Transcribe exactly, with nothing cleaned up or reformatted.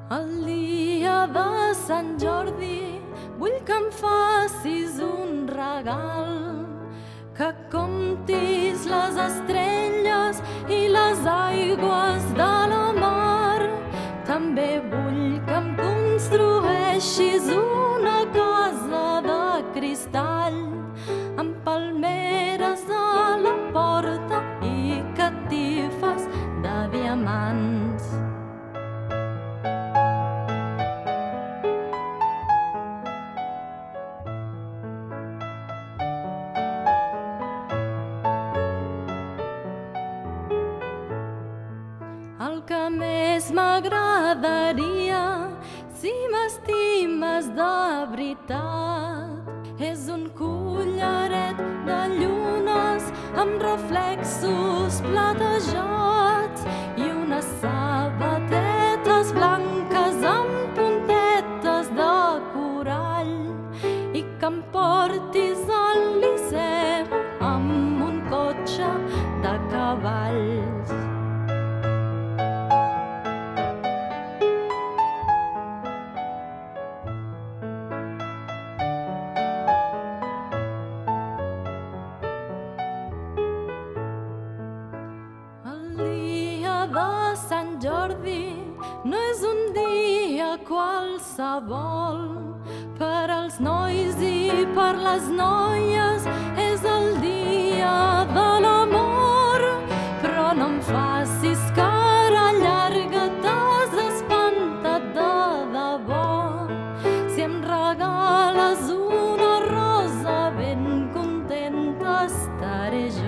El dia de Sant Jordi vull que em facis un regal, que comptis les estrelles i les aigües de la mar. També vull que em construeixis una casa de cristall amb palmeres a la porta i catifes de diamants. El que més m'agradaria, si m'estimes de veritat, és un collaret de llunes amb reflexos platejats i unes sabatetes blanques amb puntetes de corall, i que em portis al Liceu amb un cotxe de cavalls. De Sant Jordi no és un dia qualsevol. Per als nois i per les noies és el dia de l'amor. Però no em facis cara llarga, t'has espantat de debò. Si em regales una rosa, ben contenta estaré jo.